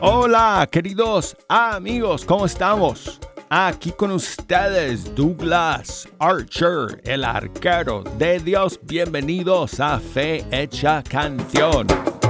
Hola, queridos amigos, ¿cómo estamos? Aquí con ustedes, Douglas Archer, el arquero de Dios. Bienvenidos a Fe Hecha Canción.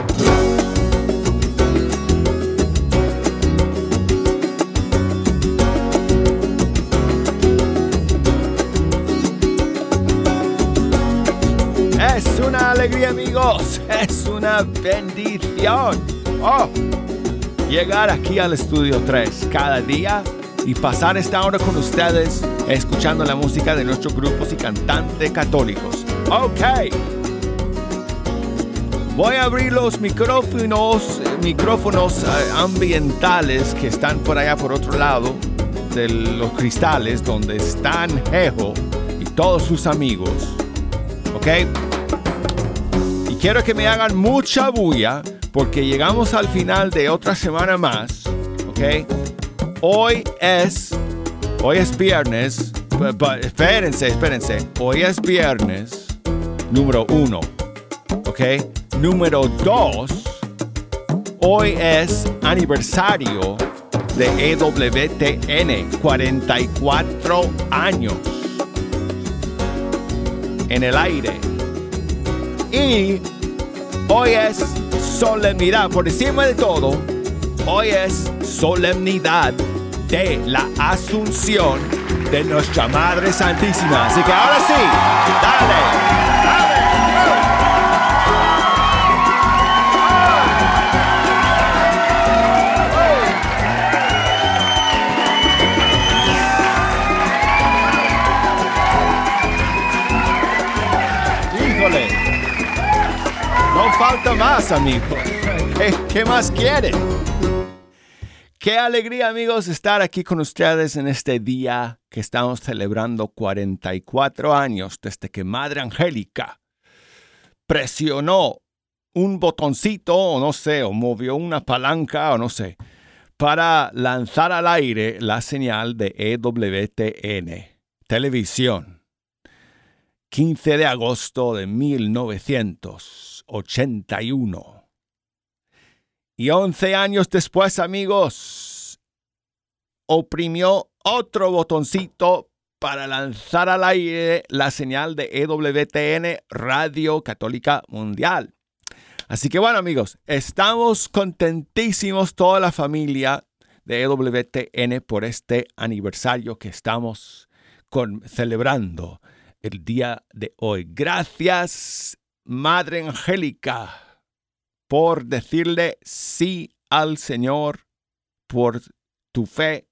Es una alegría, amigos, es una bendición. Llegar aquí al Estudio 3 cada día y pasar esta hora con ustedes escuchando la música de nuestros grupos y cantantes católicos. Ok. Voy a abrir los micrófonos ambientales que están por allá por otro lado de los cristales donde están Jeho y todos sus amigos. Ok. Y quiero que me hagan mucha bulla porque llegamos al final de otra semana más, ¿ok? Hoy es viernes, espérense. Hoy es viernes, número 1, ¿ok? Número 2, hoy es aniversario de EWTN, 44 años en el aire. Y hoy es solemnidad, por encima de todo, hoy es solemnidad de la Asunción de nuestra Madre Santísima. Así que ahora sí, dale. Híjole, no falta más, amigos. ¿Qué más quieren? Qué alegría, amigos, estar aquí con ustedes en este día que estamos celebrando 44 años desde que Madre Angélica presionó un botoncito, o no sé, o movió una palanca, o no sé, para lanzar al aire la señal de EWTN, televisión. 15 de agosto de 1981. Y 11 años después, amigos, oprimió otro botoncito para lanzar al aire la señal de EWTN, Radio Católica Mundial. Así que bueno, amigos, estamos contentísimos toda la familia de EWTN por este aniversario que estamos celebrando el día de hoy. Gracias, Madre Angélica, por decirle sí al Señor, por tu fe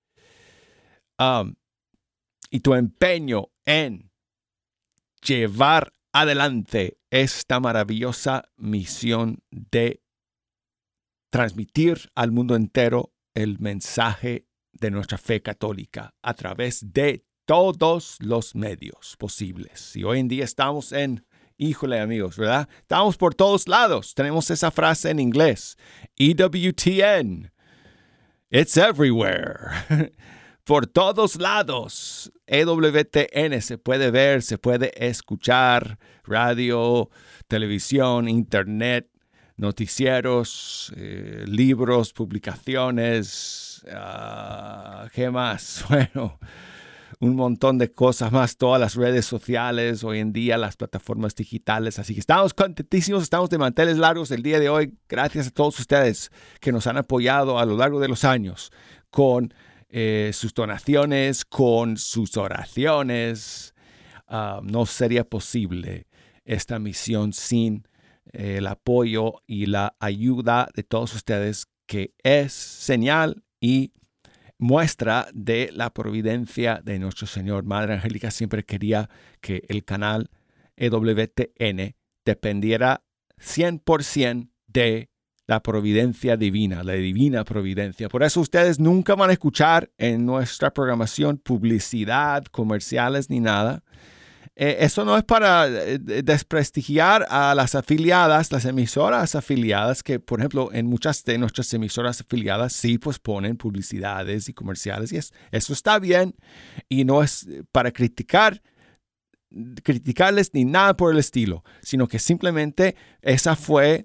y tu empeño en llevar adelante esta maravillosa misión de transmitir al mundo entero el mensaje de nuestra fe católica a través de todos los medios posibles. Y hoy en día estamos híjole, amigos, ¿verdad? Estamos por todos lados. Tenemos esa frase en inglés. EWTN. It's everywhere. Por todos lados. EWTN se puede ver, se puede escuchar. Radio, televisión, internet, noticieros, libros, publicaciones. ¿Qué más? Bueno, un montón de cosas más, todas las redes sociales, hoy en día las plataformas digitales. Así que estamos contentísimos, estamos de manteles largos el día de hoy. Gracias a todos ustedes que nos han apoyado a lo largo de los años con sus donaciones, con sus oraciones. No sería posible esta misión sin el apoyo y la ayuda de todos ustedes, que es señal y muestra de la providencia de nuestro Señor. Madre Angélica siempre quería que el canal EWTN dependiera 100% de la providencia divina, la divina providencia. Por eso ustedes nunca van a escuchar en nuestra programación publicidad, comerciales ni nada. Eso no es para desprestigiar a las afiliadas, las emisoras afiliadas, que por ejemplo en muchas de nuestras emisoras afiliadas sí pues ponen publicidades y comerciales, y eso está bien, y no es para criticarles ni nada por el estilo, sino que simplemente esa fue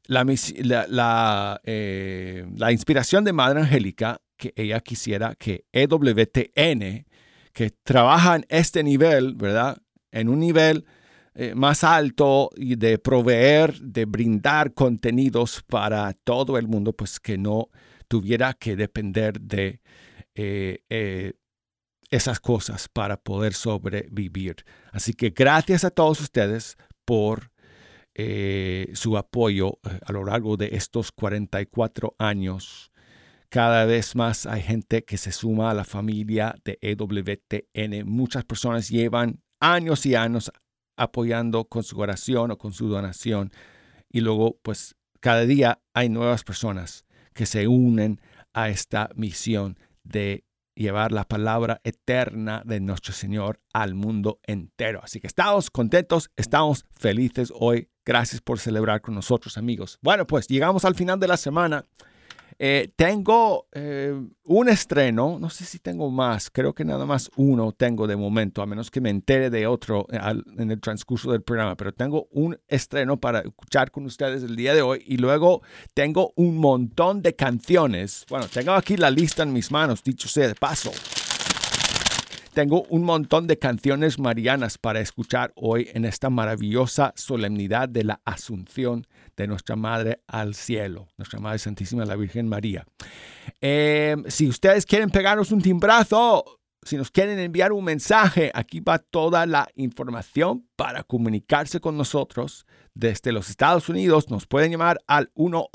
la inspiración de Madre Angélica, que ella quisiera que EWTN, que trabaja en este nivel, ¿verdad? En un nivel más alto y de proveer, de brindar contenidos para todo el mundo, pues que no tuviera que depender de esas cosas para poder sobrevivir. Así que gracias a todos ustedes por su apoyo a lo largo de estos 44 años. Cada vez más hay gente que se suma a la familia de EWTN. Muchas personas llevan años y años apoyando con su oración o con su donación. Y luego, pues, cada día hay nuevas personas que se unen a esta misión de llevar la palabra eterna de nuestro Señor al mundo entero. Así que estamos contentos, estamos felices hoy. Gracias por celebrar con nosotros, amigos. Bueno, pues llegamos al final de la semana. Tengo un estreno, no sé si tengo más, creo que nada más uno tengo de momento, a menos que me entere de otro en el transcurso del programa, pero tengo un estreno para escuchar con ustedes el día de hoy y luego tengo un montón de canciones. Bueno, tengo aquí la lista en mis manos, dicho sea de paso. Tengo un montón de canciones marianas para escuchar hoy en esta maravillosa solemnidad de la Asunción de nuestra Madre al cielo, nuestra Madre Santísima, la Virgen María. Si ustedes quieren pegarnos un timbrazo, si nos quieren enviar un mensaje, aquí va toda la información para comunicarse con nosotros desde los Estados Unidos. Nos pueden llamar al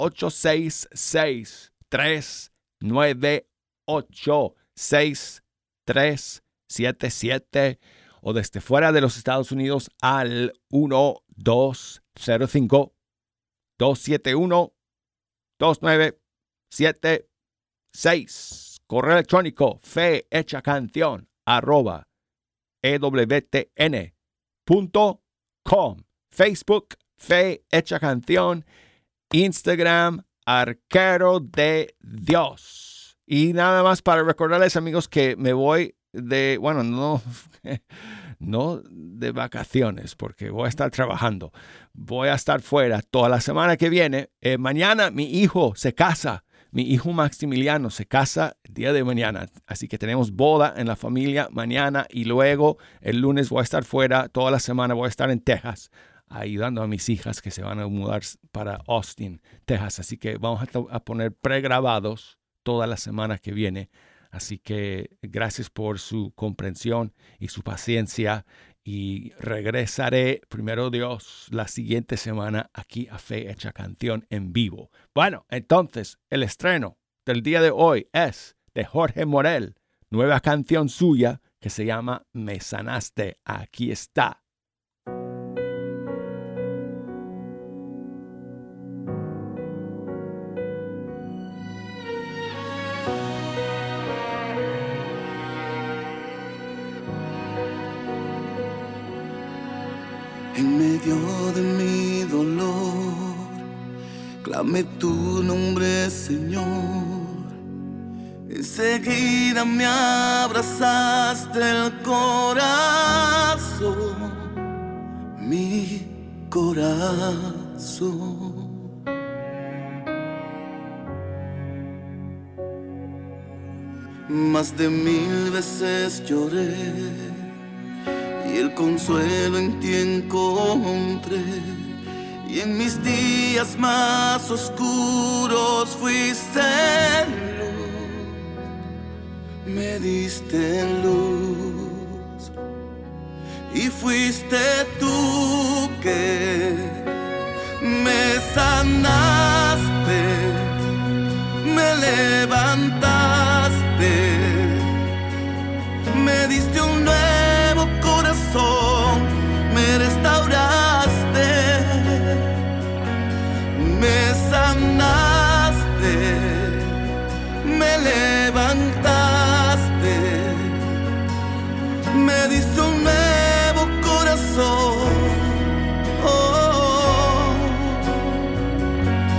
1-866-398-6377 o desde fuera de los Estados Unidos al 1-205-271-2976. Correo electrónico fehechacanción@ewtn.com. Facebook, Fe Hecha Canción. Instagram, Arquero de Dios. Y nada más para recordarles, amigos, que me voy de, bueno, no de vacaciones, porque voy a estar trabajando. Voy a estar fuera toda la semana que viene. Mañana mi hijo se casa. Mi hijo Maximiliano se casa el día de mañana. Así que tenemos boda en la familia mañana y luego el lunes voy a estar fuera. Toda la semana voy a estar en Texas ayudando a mis hijas que se van a mudar para Austin, Texas. Así que vamos a poner pregrabados toda la semana que viene. Así que gracias por su comprensión y su paciencia. Y regresaré, primero Dios, la siguiente semana aquí a Fe Hecha Canción en vivo. Bueno, entonces, el estreno del día de hoy es de Jorge Morel. Nueva canción suya que se llama Me Sanaste. Aquí está. En medio de mi dolor, clamé tu nombre, Señor. Enseguida me abrazaste el corazón, mi corazón. Más de 1000 veces lloré y el consuelo en ti encontré, y en mis días más oscuros fuiste luz, me diste luz, y fuiste tú que me sanaste, me levantaste, me diste un nuevo corazón, me restauraste, me sanaste, me levantaste, me diste un nuevo corazón. Oh,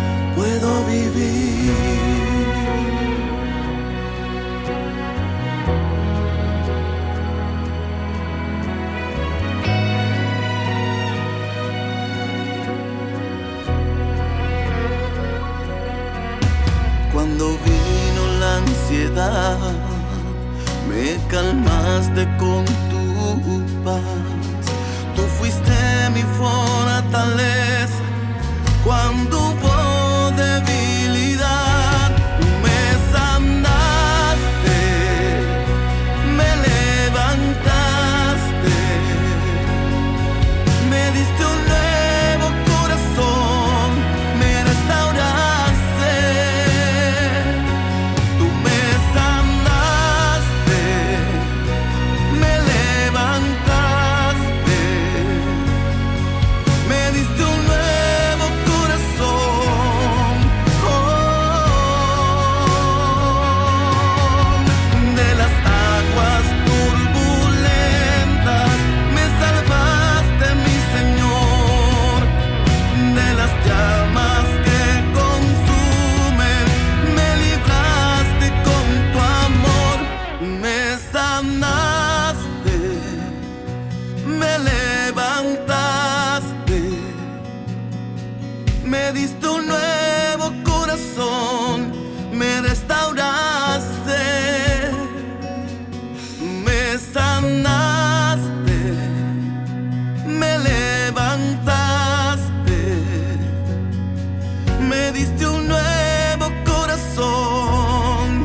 soledad, me calmaste con tu paz. Tú fuiste mi fortaleza cuando hubo debilidad. Me sanaste, me levantaste, me diste un nuevo corazón, me restauraste. Tú me sanaste, me levantaste, me diste un nuevo corazón. De las aguas turbulentas me salvaste, mi Señor. De las llamas que consumen me libraste con tu amor. Me sanaste, me levantaste, me diste un nuevo corazón, me restauraste. Me sanaste, me levantaste, me diste un nuevo corazón.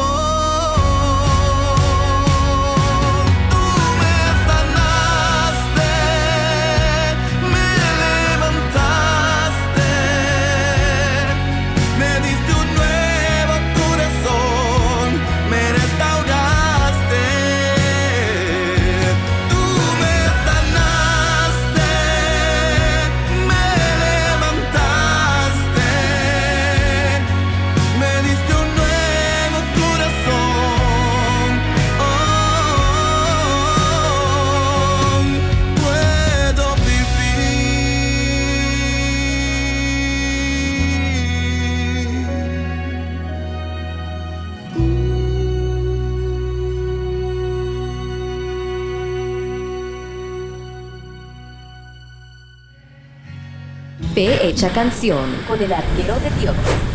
Tú me sanaste, me levantaste, me diste un nuevo corazón, me restauraste. Tú me sanaste, me levantaste, me diste un nuevo corazón. Puedo Fe Hecha Canción con el arquero de Dios.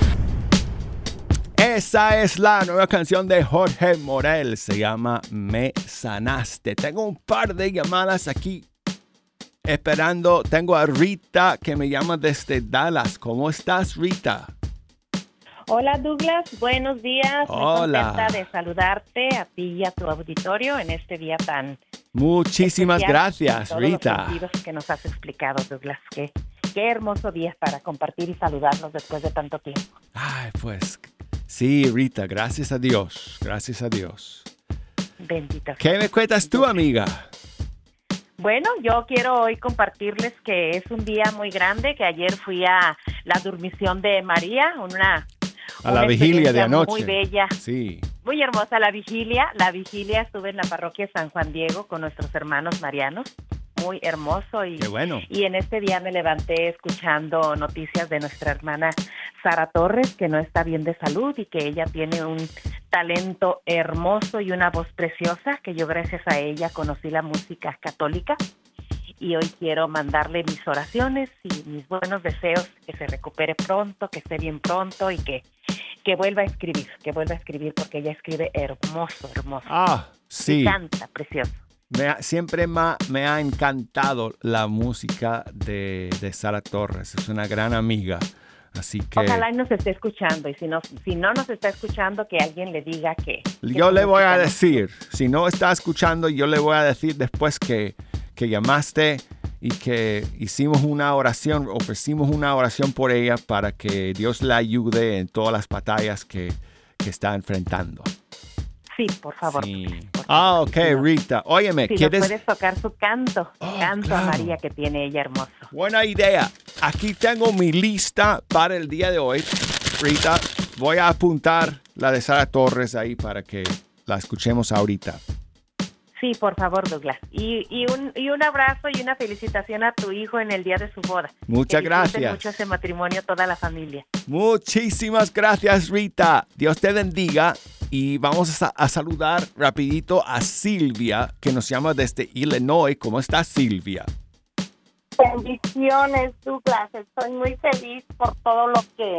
Esa es la nueva canción de Jorge Morel. Se llama Me Sanaste. Tengo un par de llamadas aquí esperando. Tengo a Rita que me llama desde Dallas. ¿Cómo estás, Rita? Hola Douglas, buenos días. Hola. Muy contenta de saludarte a ti y a tu auditorio en este día tan Muchísimas especial, gracias, todos Rita. los sentidos que nos has explicado, Douglas. Qué hermoso día para compartir y saludarnos después de tanto tiempo. Ay, pues sí, Rita, gracias a Dios. Gracias a Dios. Bendito. ¿Qué me cuentas tú, amiga? Bueno, yo quiero hoy compartirles que es un día muy grande, que ayer fui a la dormición de María, A la vigilia de experiencia anoche. muy bella. Sí. Muy hermosa la vigilia. La vigilia estuve en la parroquia San Juan Diego con nuestros hermanos marianos. Muy hermoso. Qué bueno. Y en este día me levanté escuchando noticias de nuestra hermana Sara Torres, que no está bien de salud y que ella tiene un talento hermoso y una voz preciosa, que yo gracias a ella conocí la música católica. Y hoy quiero mandarle mis oraciones y mis buenos deseos, que se recupere pronto, que esté bien pronto y que vuelva a escribir, porque ella escribe hermoso, hermoso. Ah, sí. Y canta precioso. Siempre me ha encantado la música de Sara Torres. Es una gran amiga. Así que Ojalá nos esté escuchando, y si no nos está escuchando, que alguien le diga que yo le voy a decir, si no está escuchando, yo le voy a decir después que llamaste y que hicimos una oración, ofrecimos una oración por ella para que Dios la ayude en todas las batallas que está enfrentando. Sí, por favor. Sí. Por favor. Ok, Rita. Óyeme, Si ¿quieres? nos puedes tocar su canto, canto claro. a María que tiene ella hermoso. Buena idea. Aquí tengo mi lista para el día de hoy. Rita, voy a apuntar la de Sara Torres ahí para que la escuchemos ahorita. Sí, por favor, Douglas. Y un abrazo y una felicitación a tu hijo en el día de su boda. Muchas Que disfruten gracias. mucho ese matrimonio, toda la familia. Muchísimas gracias, Rita. Dios te bendiga. Y vamos a saludar rapidito a Silvia, que nos llama desde Illinois. ¿Cómo estás, Silvia? Bendiciones, Douglas. Estoy muy feliz por todo lo que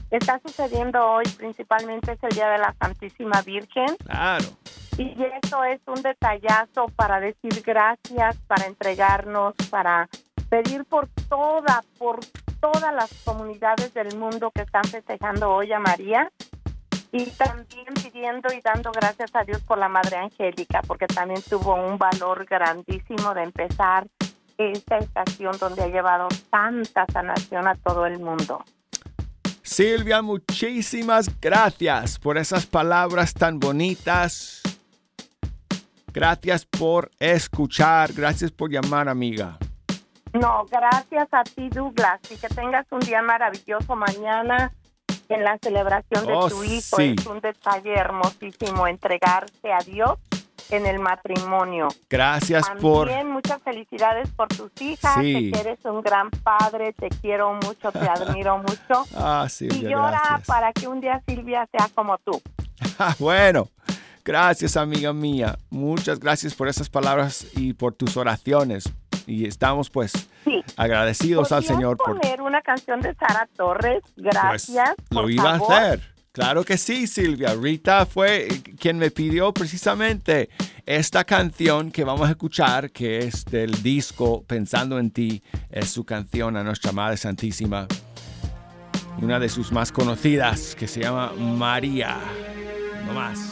está sucediendo hoy, principalmente es el Día de la Santísima Virgen. Claro. Y eso es un detallazo para decir gracias, para entregarnos, para pedir por todas las comunidades del mundo que están festejando hoy a María. Y también pidiendo y dando gracias a Dios por la Madre Angélica, porque también tuvo un valor grandísimo de empezar esta estación donde ha llevado tanta sanación a todo el mundo. Silvia, muchísimas gracias por esas palabras tan bonitas. Gracias por escuchar, gracias por llamar, amiga. No, gracias a ti, Douglas, y que tengas un día maravilloso mañana en la celebración de tu hijo. Sí. Es un detalle hermosísimo entregarse a Dios en el matrimonio. Gracias También muchas felicidades por tus hijas. Sí. Sé que eres un gran padre, te quiero mucho, te admiro mucho. Silvia, y ora gracias. para que un día Silvia sea como tú. Bueno, gracias, amiga mía. Muchas gracias por esas palabras y por tus oraciones. Y estamos pues agradecidos al Señor por poner una canción de Sara Torres. Gracias. Pues, lo por iba favor. a hacer. Claro que sí, Silvia. Rita fue quien me pidió precisamente esta canción que vamos a escuchar, que es del disco Pensando en Ti. Es su canción a nuestra Madre Santísima. Una de sus más conocidas, que se llama María. No más.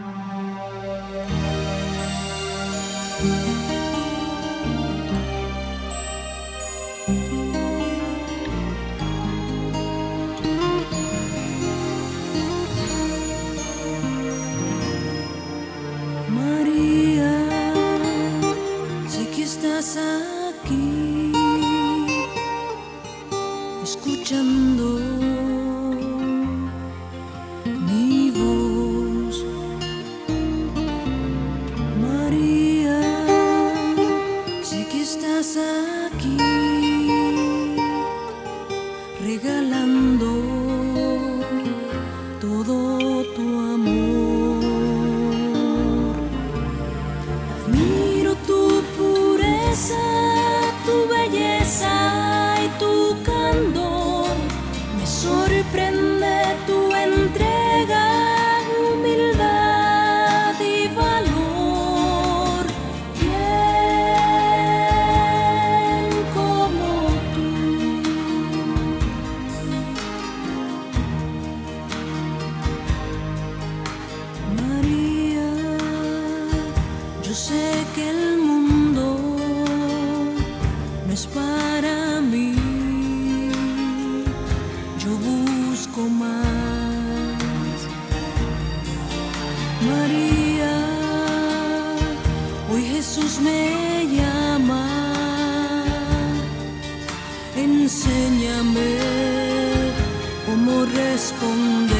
María, sé que estás aquí, escuchando mi voz. María, sé que estás aquí, regalando todo tu amor. Admiro tu pureza, tu belleza y tu candor. Me sorprende tu entrega, humildad y valor. ¿Quién como tú? María, yo sé que el mundo no es para mí. Yo busco más. María, hoy Jesús me llama. Enséñame cómo responder.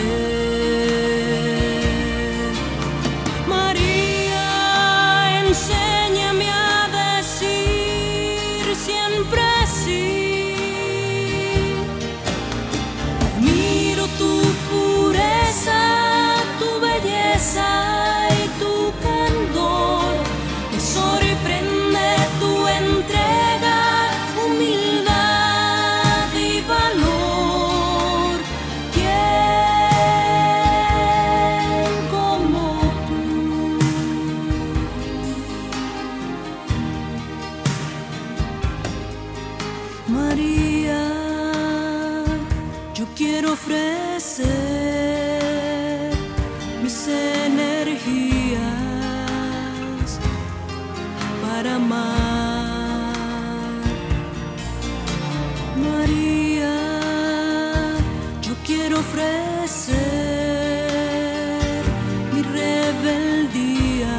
María, enséñame a decir siempre sí. Admiro tu pureza, tu belleza y tu candor. Me sorprende tu entrega, humildad y valor. ¿Quién como tú? María, yo quiero ofrecer mis energías para amar. María, yo quiero ofrecer mi rebeldía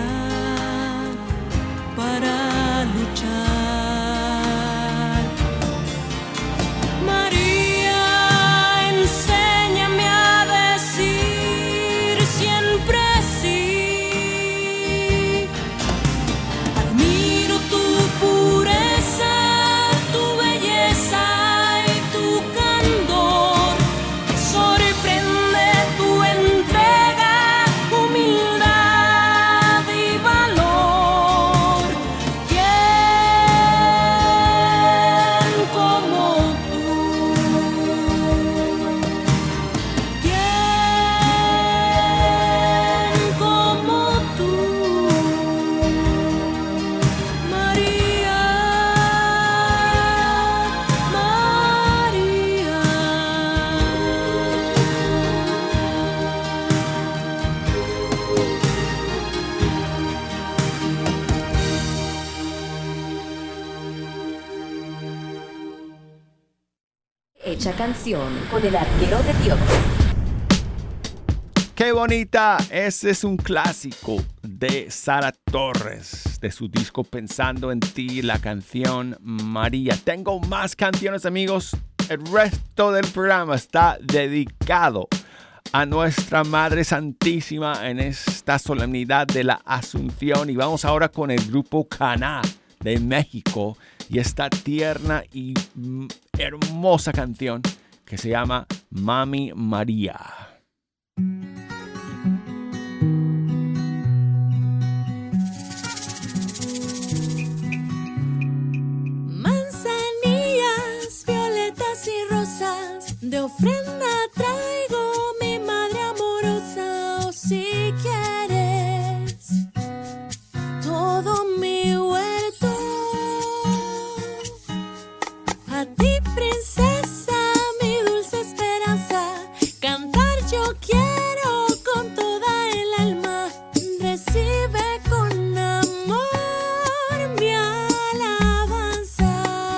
para luchar. María, enséñame a decir siempre sí. Admiro tu pureza, tu belleza y tu candor. Me sorprende Hecha canción con el arquero de Dios. ¡Qué bonita! Ese es un clásico de Sara Torres, de su disco Pensando en Ti, la canción María. Tengo más canciones, amigos. El resto del programa está dedicado a nuestra Madre Santísima en esta solemnidad de la Asunción. Y vamos ahora con el grupo Caná de México y esta tierna y hermosa canción que se llama Mami María. Manzanillas, violetas y rosas, de ofrenda traigo mi madre amorosa. O si quieres todo mi huerto, a ti princesa, mi dulce esperanza, cantar yo quiero con toda el alma. Recibe con amor mi alabanza.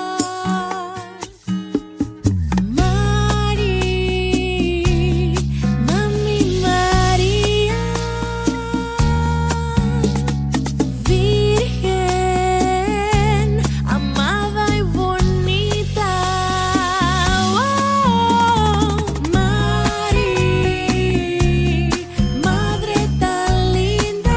Mami María, Virgen amada y bonita. Madre tan linda,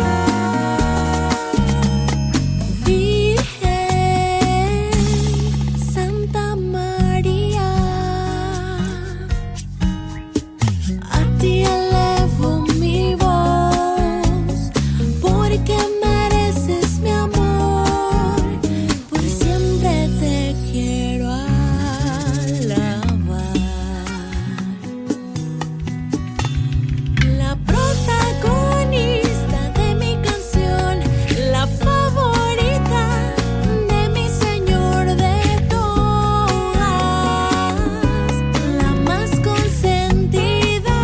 Virgen Santa María, a ti elevo mi voz, porque mereces mi amor, por siempre te quiero alabar. La protagonista de mi canción, la favorita de mi Señor de todas, la más consentida.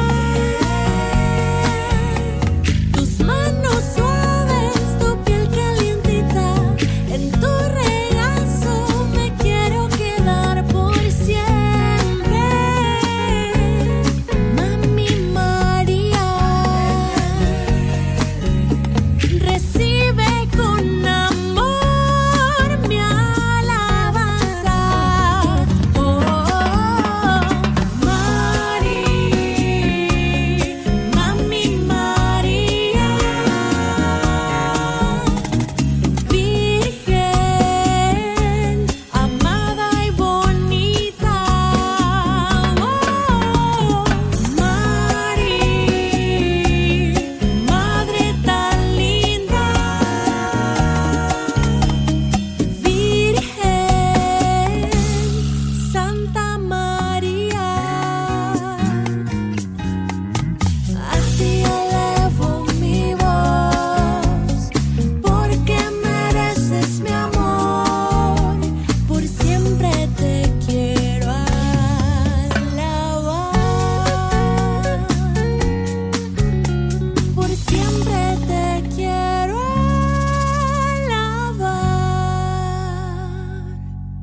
Tus manos suaves, tu piel calientita, en tu regazo me quiero quedar por siempre. Mami María, recibe con amor mi alabanza. Mami María, Virgen amada y bonita. Madre tan linda, Virgen Santa María, a ti elevo mi voz, porque mereces mi amor, por siempre te quiero alabar, por siempre te quiero alabar.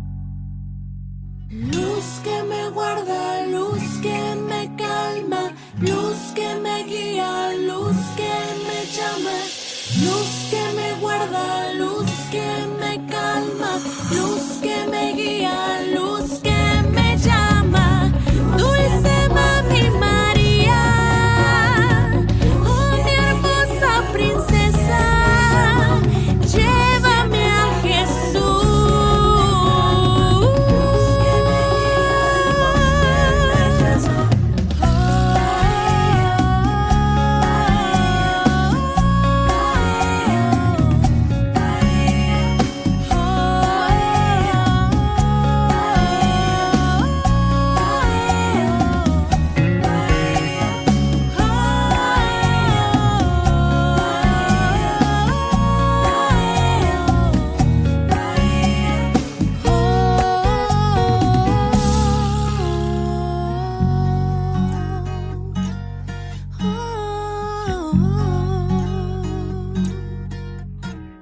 Luz que me guarda, luz que me calma, luz que me guía, luz que me llama, luz que me guarda, luz que me calma, luz que me guía, luz que me llama. Dulce Mami María, oh mi hermosa princesa, llévame a Jesús.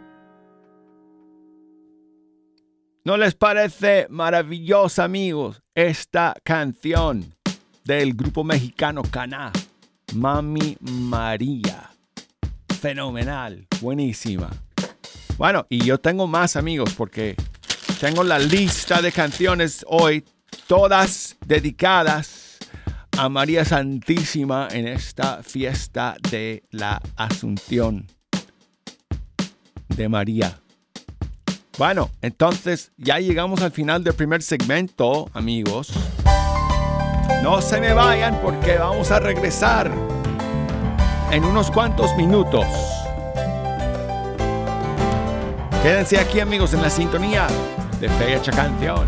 ¿No les parece maravilloso, amigos? esta canción del grupo mexicano Caná, Mami María. Fenomenal, buenísima. Bueno, y yo tengo más, amigos, porque tengo la lista de canciones hoy, todas dedicadas a María Santísima en esta fiesta de la Asunción de María. Bueno, entonces ya llegamos al final del primer segmento, amigos. No se me vayan porque vamos a regresar en unos cuantos minutos. Quédense aquí, amigos, en la sintonía de Fecha Canción.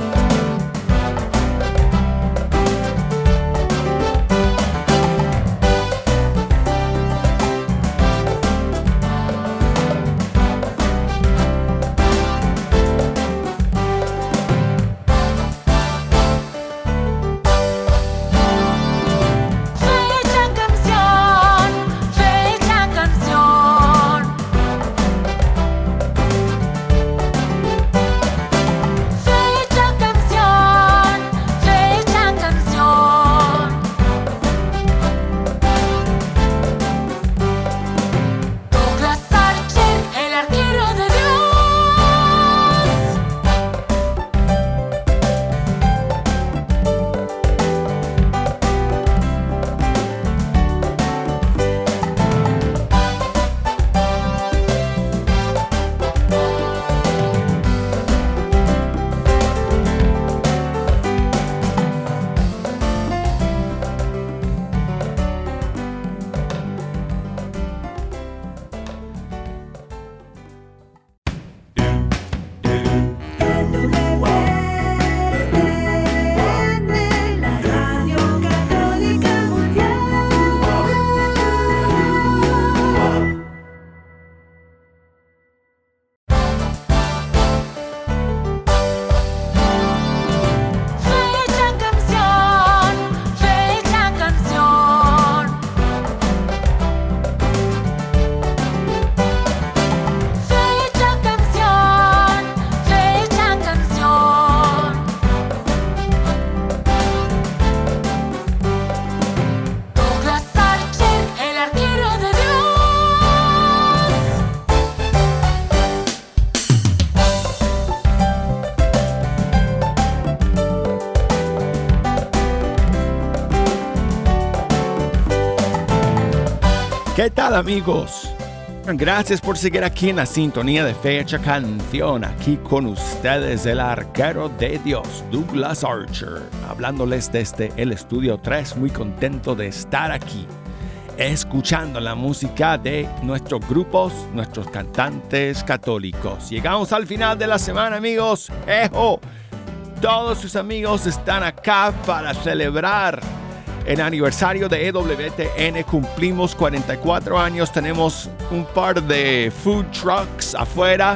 ¿Qué tal, amigos? Gracias por seguir aquí en la sintonía de Fecha Canción. Aquí con ustedes el arquero de Dios, Douglas Archer, hablándoles desde el Estudio 3. Muy contento de estar aquí, escuchando la música de nuestros grupos, nuestros cantantes católicos. Llegamos al final de la semana, amigos. ¡Ejo! Todos sus amigos están acá para celebrar el aniversario de EWTN. Cumplimos 44 años. Tenemos un par de food trucks afuera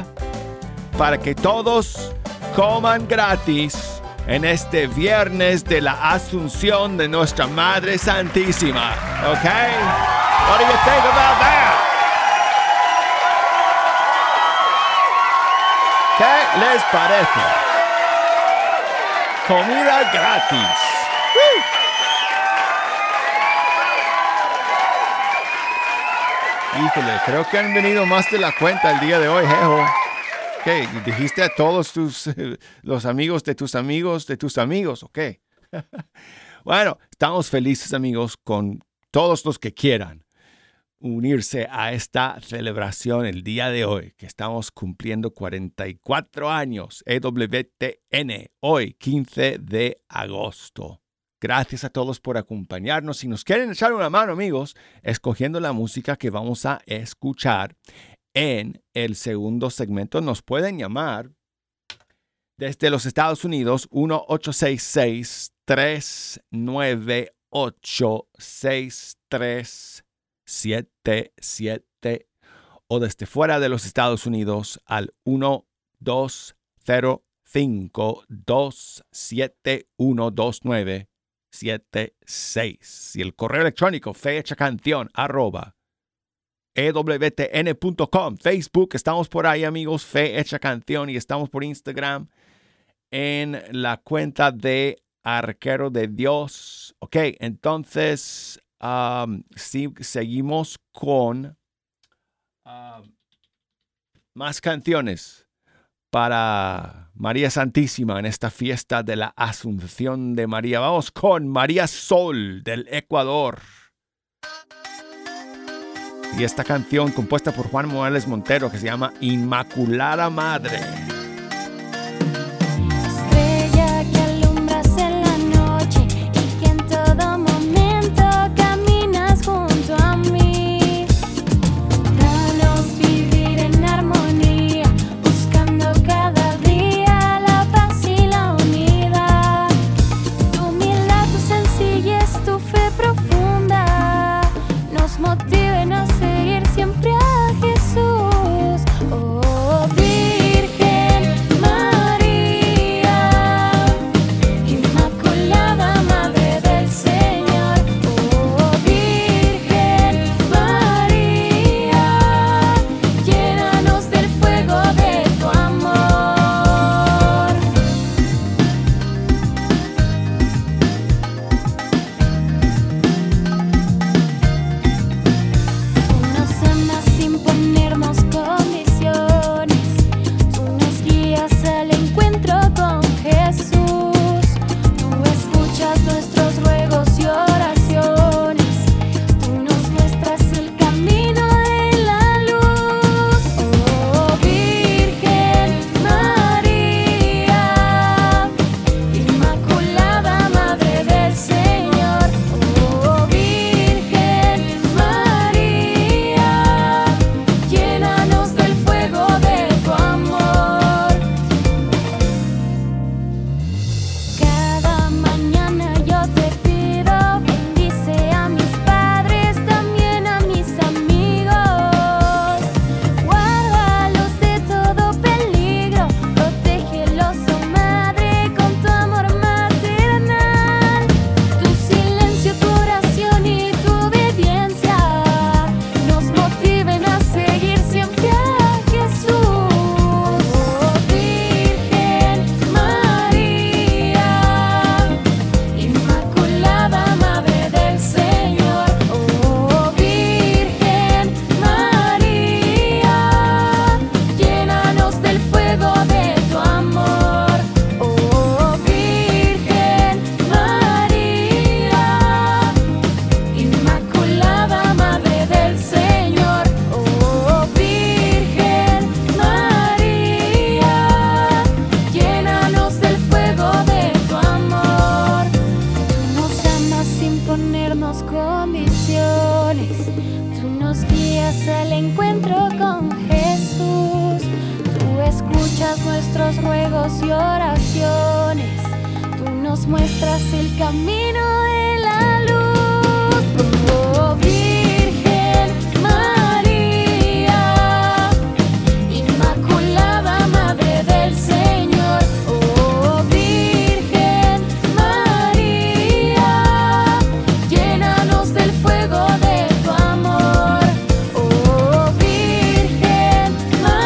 para que todos coman gratis en este viernes de la Asunción de nuestra Madre Santísima. ¿Ok? What do you think about that? ¿Qué les parece? Comida gratis. ¡Woo! Híjole, creo que han venido más de la cuenta el día de hoy, jejo. ¿Qué? ¿Dijiste a todos los amigos de tus amigos? ¿Ok? Bueno, estamos felices, amigos, con todos los que quieran unirse a esta celebración el día de hoy, que estamos cumpliendo 44 años, EWTN, hoy, 15 de agosto. Gracias a todos por acompañarnos. Si nos quieren echar una mano, amigos, escogiendo la música que vamos a escuchar en el segundo segmento, nos pueden llamar desde los Estados Unidos 1-866-398-6377 o desde fuera de los Estados Unidos al 1-205-271-2976 y el correo electrónico fehechacanción@ewtn.com. Facebook, estamos por ahí, amigos, Fe Hecha Canción, y estamos por Instagram en la cuenta de Arquero de Dios. Ok, entonces seguimos con más canciones para María Santísima en esta fiesta de la Asunción de María. Vamos con María Sol del Ecuador. Y esta canción compuesta por Juan Morales Montero que se llama Inmaculada Madre. Estrella que alumbras en la noche y que en todo momento caminas junto a mí. Danos vivir en armonía, buscando cada día la paz y la unidad. Tu humildad, tu sencillez, tu fe profunda nos motiven a seguir siempre a Jesús. Oh, Virgen María, Inmaculada Madre del Señor. Oh, Virgen María, llénanos del fuego de tu amor. Tú nos amas sin ponernos condiciones, tú nos guías al encuentro con Jesús, tú escuchas nuestros ruegos y oraciones, tú nos muestras el camino de la luz. Oh, Virgen María, Inmaculada Madre del Señor. Oh, Virgen María, llénanos del fuego de tu amor. Cada mañana yo te pido, bendice a mis padres, también a mis amigos. Guárdalos de todo peligro, protégelos, oh Madre, con tu amor maternal. Tu silencio, tu oración y tu obediencia nos motiven a seguir siempre a Jesús. Oh, Virgen María, Inmaculada Madre del Señor. Oh, Virgen María, llénanos del fuego de tu amor. Oh, Virgen María, Inmaculada Madre del Señor. Oh, Virgen María, llénanos del fuego de tu amor. Tú nos amas sin ponernos condiciones, tú nos guías al encuentro con Jesús, tú escuchas nuestros ruegos y oraciones, tú nos muestras el camino de la luz. Oh, Virgen María, Inmaculada Madre del Señor. Oh, Virgen María, llénanos del fuego de tu amor. Oh, Virgen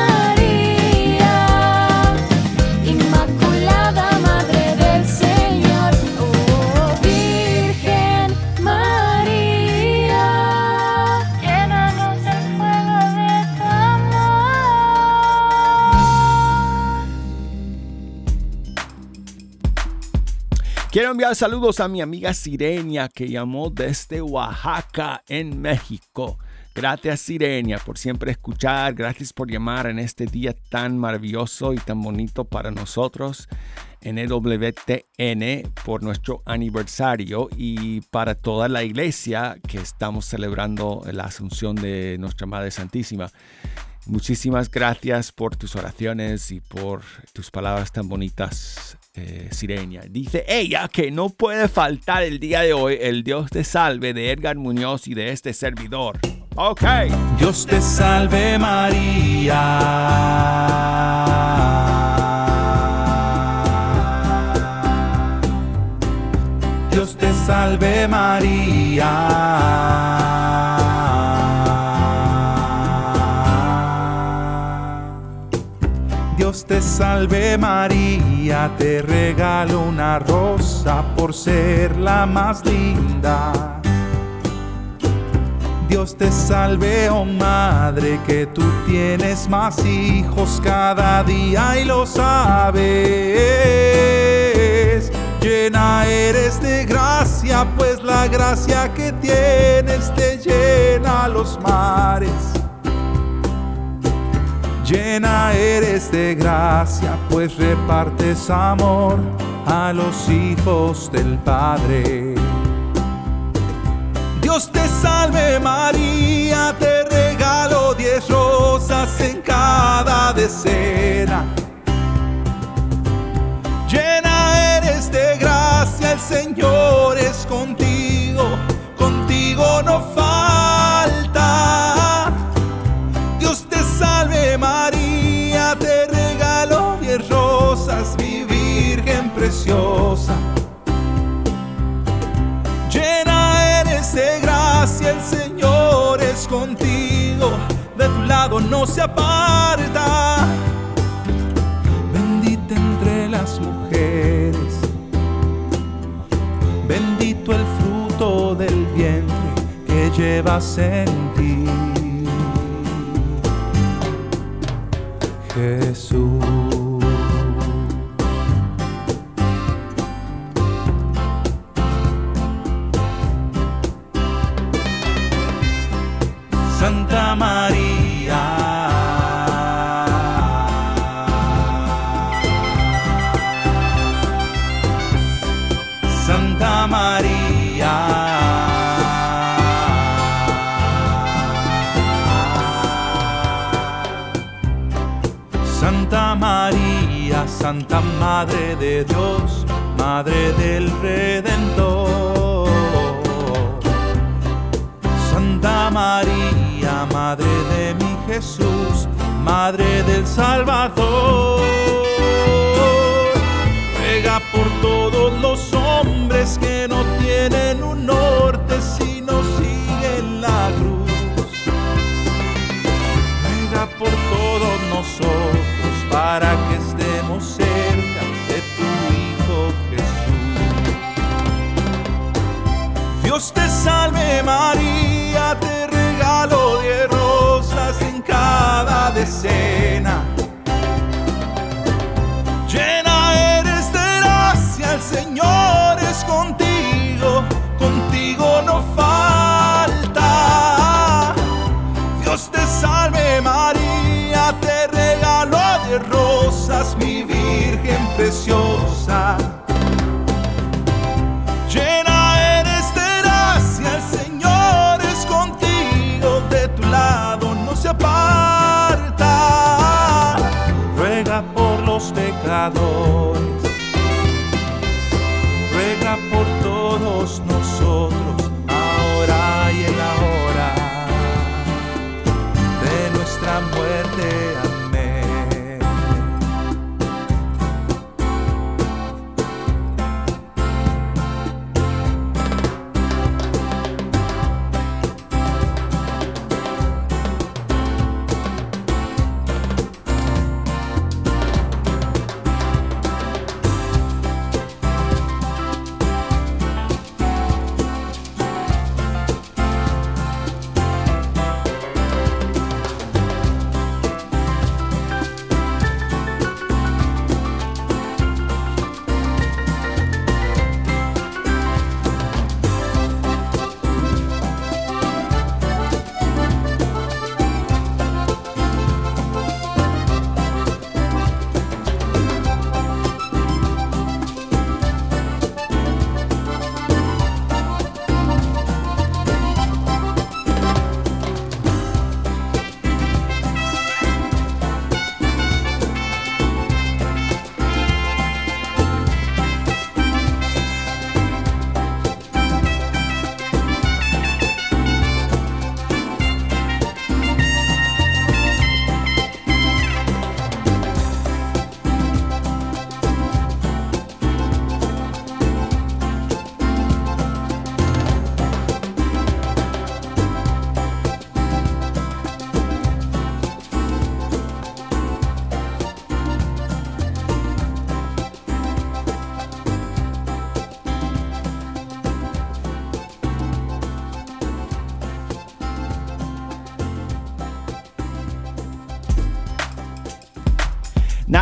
María, Inmaculada Madre del Señor. Oh, Virgen María, llénanos del fuego de tu amor. Quiero enviar saludos a mi amiga Sirenia que llamó desde Oaxaca en México. Gracias Sirenia por siempre escuchar, gracias por llamar en este día tan maravilloso y tan bonito para nosotros en EWTN por nuestro aniversario y para toda la iglesia que estamos celebrando la Asunción de nuestra Madre Santísima. Muchísimas gracias por tus oraciones y por tus palabras tan bonitas, Sirenia. Dice ella que no puede faltar el día de hoy el Dios te salve de Edgar Muñoz y de este servidor. Ok. Dios te salve María. Dios te salve María. Dios te te salve María, te regalo una rosa por ser la más linda. Dios te salve, oh madre, que tú tienes más hijos cada día y lo sabes. Llena eres de gracia, pues la gracia que tienes te llena los mares. Llena eres de gracia, pues repartes amor a los hijos del Padre. Dios te salve María, te regalo 10 rosas en cada decena. Llena eres de gracia, el Señor es contigo, contigo no falta. Dios te salve María, te regalo 10 rosas, mi Virgen preciosa. Llena eres de gracia, el Señor es contigo, de tu lado no se aparta. Bendita entre las mujeres, bendito el fruto del vientre que llevas en ti, Jesús. Santa María, Santa María, Santa María, Santa Madre de Dios, Madre del Redentor. Santa María, Madre de mi Jesús, Madre del Salvador. Ruega por todos los hombres que no tienen un norte si no siguen la cruz. Ruega por todos nosotros para que estemos cerca de tu Hijo Jesús. Dios te salve María, te regalo 10 rosas en cada decena. Llena eres de gracia, el Señor es contigo, contigo no falta. Dios te salve María, te regalo 10 rosas, mi Virgen preciosa. Llena eres de gracia, el Señor es contigo, de tu lado no se aparta. Ruega por los pecadores, ruega por todos nosotros, ahora y en la hora de nuestra muerte. Amén.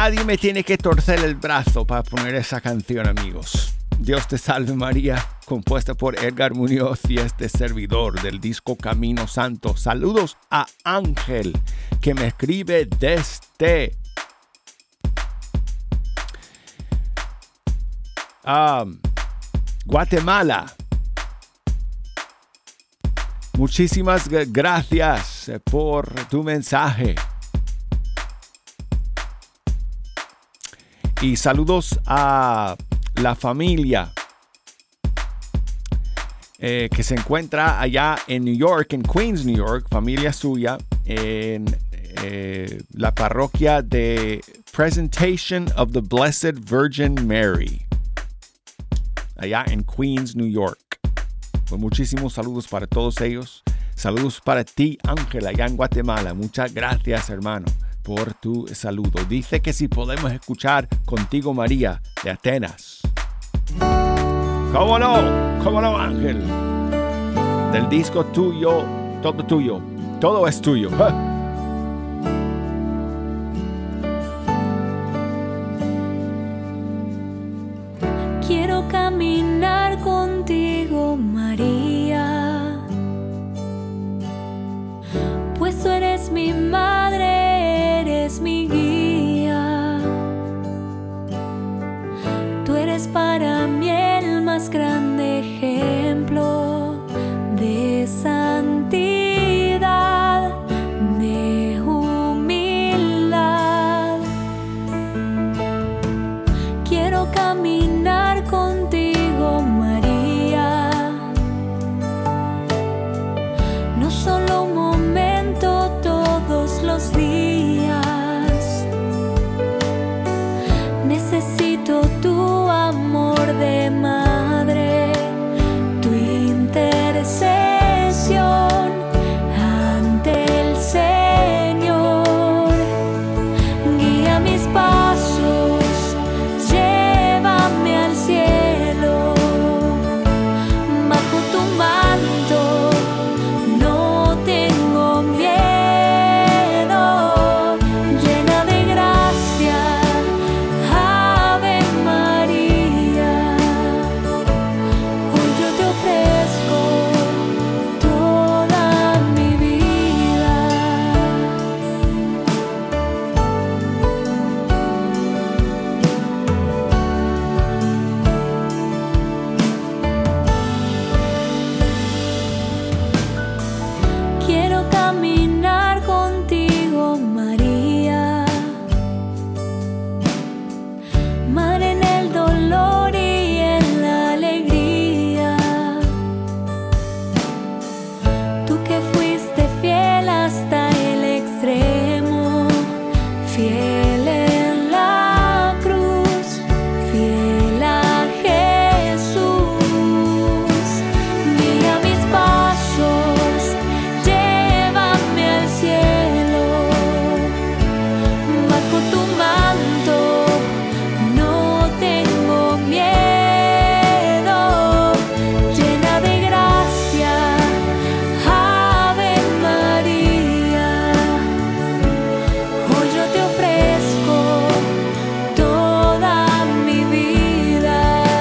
Nadie me tiene que torcer el brazo para poner esa canción, amigos. Dios te salve María, compuesta por Edgar Muñoz y este servidor del disco Camino Santo. Saludos a Ángel, que me escribe desde Guatemala. Muchísimas gracias por tu mensaje. Y saludos a la familia que se encuentra allá en New York, en Queens, New York, familia suya, en la parroquia de Presentation of the Blessed Virgin Mary, allá en Queens, New York. Pues muchísimos saludos para todos ellos. Saludos para ti, Ángel, allá en Guatemala. Muchas gracias, hermano, por tu saludo. Dice que si podemos escuchar Contigo María de Atenas. ¿Cómo no, Ángel? Del disco tuyo, todo es tuyo. Quiero caminar contigo, María, pues tú eres mi madre, eres mi guía. Tú eres para mí el más grande ejemplo de santidad, de humildad. Quiero caminar contigo, María, no solo un momento, todos los días. Necesito tu amor de madre, tu intercesión ante el Señor. Guía mis pasos, llévame al cielo. Bajo tu manto no tengo miedo. Llena de gracia, Ave María. Hoy yo te ofrezco toda mi vida. Quiero caminar contigo, María, Madre en el dolor y en la alegría. Tú que fuiste fiel hasta el extremo, fiel en la cruz, fiel a Jesús. Guía mis pasos, llévame al cielo. Bajo tu manto no tengo miedo. Llena de gracia, Ave María. Hoy yo te ofrezco toda mi vida.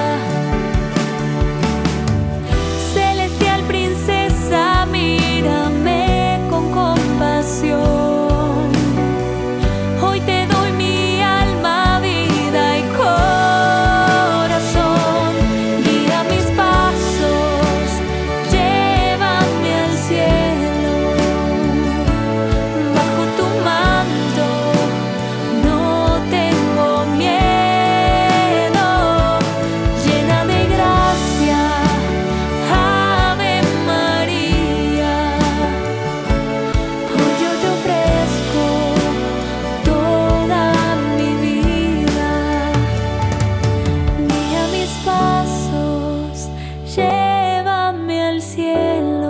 Celestial princesa, mírame con compasión. Hoy te doy mi alma, vida y corazón. Guía mis pasos, llévame al cielo. Bajo tu manto no tengo miedo. Llena de gracia, Ave María. Hoy yo te ofrezco toda mi vida. Guía mis pasos, llévame al cielo.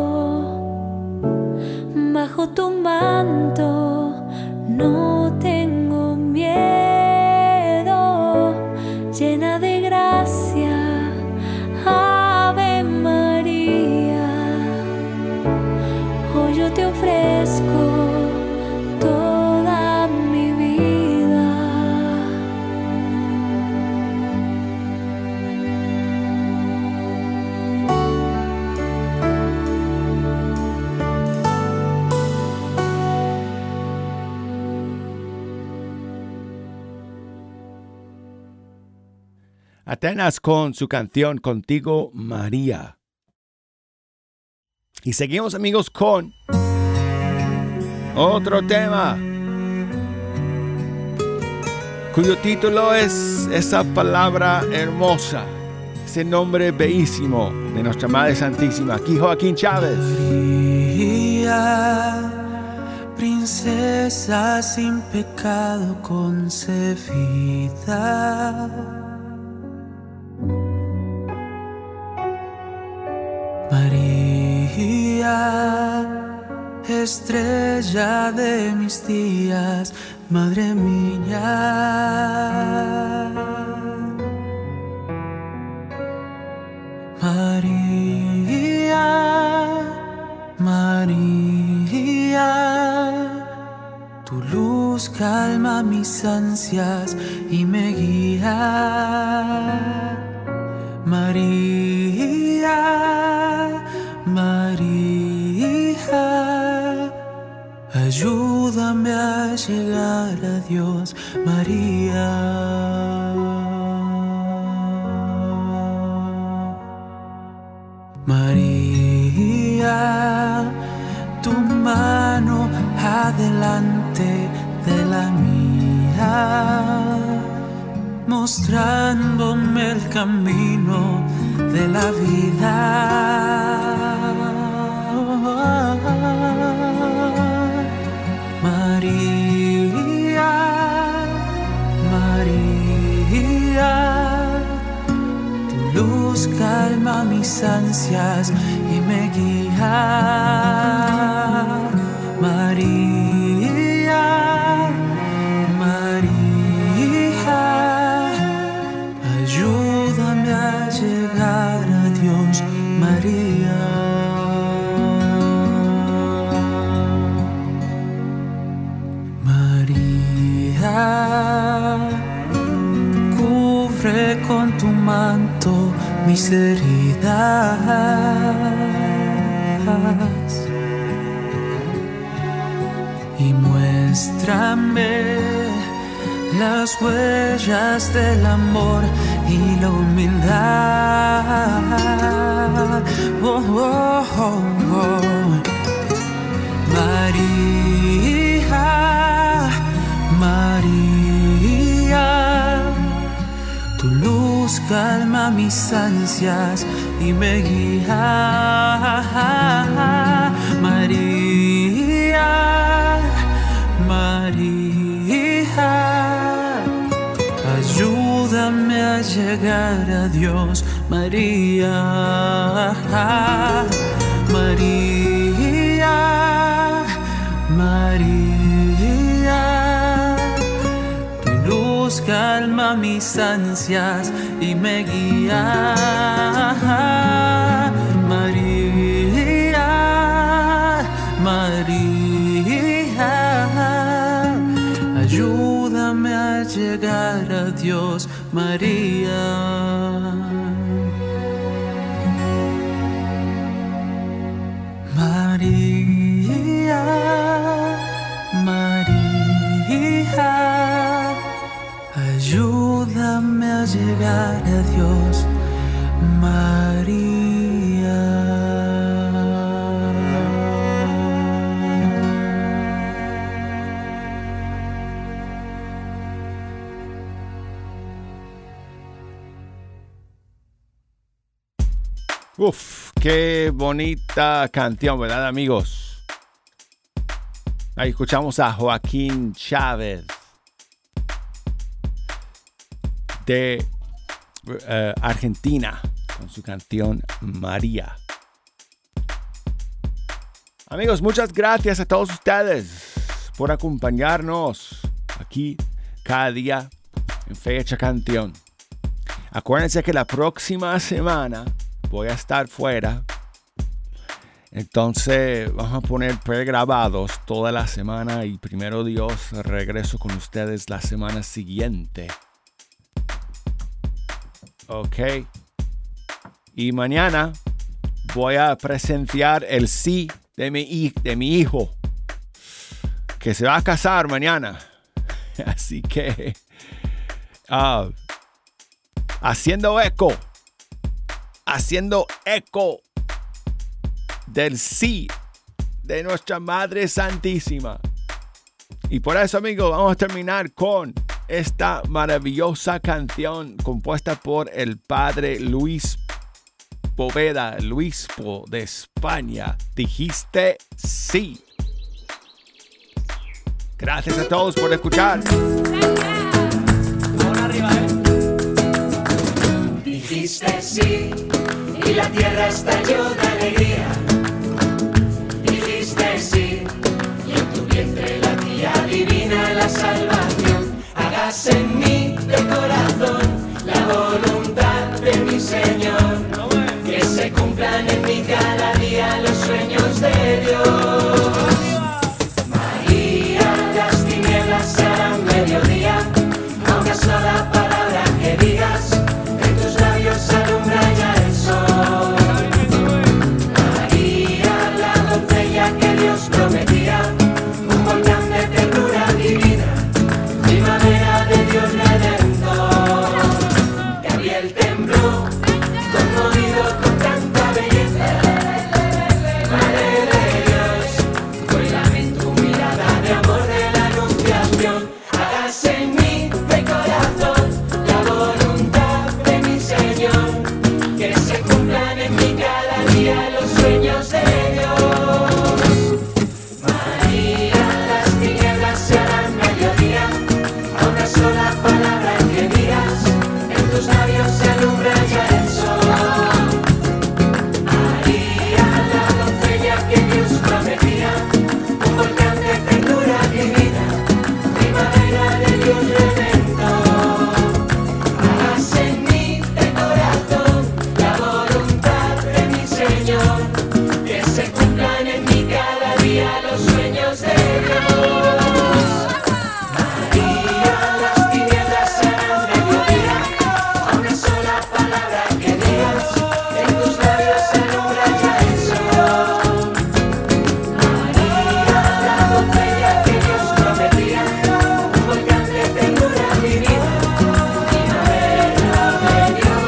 Bajo tu manto no tengo miedo. Llena de gracia, Ave María. Hoy yo te ofrezco toda mi vida. Atenas con su canción Contigo, María. Y seguimos, amigos, con otro tema cuyo título es Esa palabra hermosa, ese nombre bellísimo de nuestra Madre Santísima. Aquí Joaquín Chávez. María, princesa sin pecado concebida. María, estrella de mis días, madre mía. María, María, tu luz calma mis ansias y me guía. María, María, ayúdame a llegar a Dios, María. María, tu mano adelante de la mía, mostrándome el camino de la vida. María, María, tu luz calma mis ansias y me guía. María, María, ayúdame a llegar a Dios, María. María, cubre con tu manto mis heridas y muéstrame las huellas del amor y la humildad. Oh, oh, oh, oh. María, María, tu luz calma mis ansias y me guía. María, María, ayúdame a llegar a Dios, María. María, María, tu luz calma mis ansias y me guía. María, María, ayúdame a llegar a Dios, María. María, María, ayúdame a llegar a Dios, María. Uf, qué bonita canción, ¿verdad, amigos? Ahí escuchamos a Joaquín Chávez de Argentina con su canción María. Amigos, muchas gracias a todos ustedes por acompañarnos aquí cada día en Fecha Canción. Acuérdense que la próxima semana voy a estar fuera. Entonces vamos a poner pregrabados toda la semana y primero Dios regreso con ustedes la semana siguiente. Ok. Y mañana voy a presenciar el sí de mi hijo, que se va a casar mañana. Así que haciendo eco del sí de nuestra Madre Santísima. Y por eso, amigos, vamos a terminar con esta maravillosa canción compuesta por el padre Luis Poveda, el obispo de España. Dijiste sí. Gracias a todos por escuchar. Dijiste sí y la tierra estalló de alegría. Dijiste sí y en tu vientre latía divina la salvación. Hágase en mí de corazón la voluntad de mi Señor. Que se cumplan en mí cada día los sueños de Dios. María, las tinieblas serán mediodía. A una sola palabra que digas, en tus labios alumbra ya el sol. María, la doncella que Dios prometía, un volcán de ternura divina, primavera de Dios redentor. Gabriel tembló, conmovido con tanta belleza. Madre de Dios, cuélame en tu mirada de amor de la anunciación. Hágase en mí de corazón la voluntad de mi Señor. Que se cumplan en mí cada día los sueños de Dios. María, las tinieblas se harán mediodía. A una sola palabra que digas, en tus labios se alumbra ya el sol. María, la doncella que Dios prometía, un volcán de ternura divina, primavera de Dios redentor. Hágase en mí de corazón la voluntad de mi Señor, que se cumplan en mí cada día los sueños de Dios. María, las tinieblas serán mediodía, a una sola palabra que digas, en tus labios se alumbra ya el sol. María, la doncella que Dios prometía, un volcán de ternura divina, primavera de Dios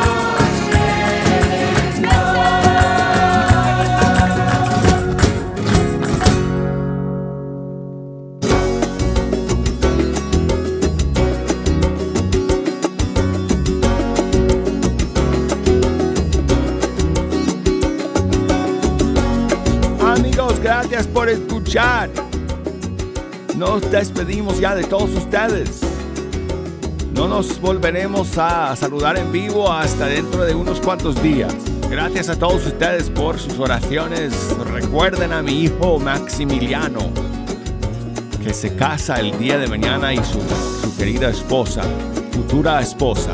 Amigos, gracias por escuchar. Nos despedimos ya de todos ustedes. No nos volveremos a saludar en vivo hasta dentro de unos cuantos días. Gracias a todos ustedes por sus oraciones. Recuerden a mi hijo Maximiliano, que se casa el día de mañana, y su querida esposa, futura esposa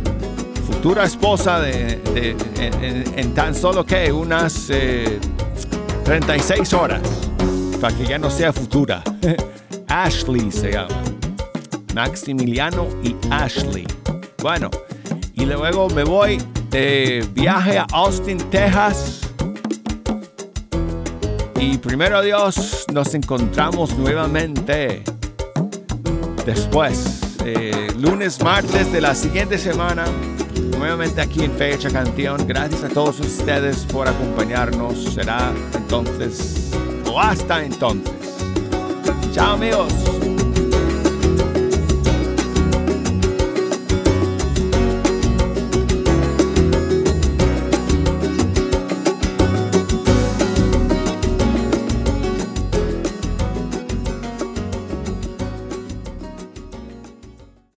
en tan solo que unas 36 horas, para que ya no sea futura. Ashley se llama. Maximiliano y Ashley. Bueno, y luego me voy de viaje a Austin, Texas. Y primero Dios, nos encontramos nuevamente después, lunes, martes de la siguiente semana, nuevamente aquí en Fecha Canción. Gracias a todos ustedes por acompañarnos. Será entonces, o hasta entonces. Chao, amigos.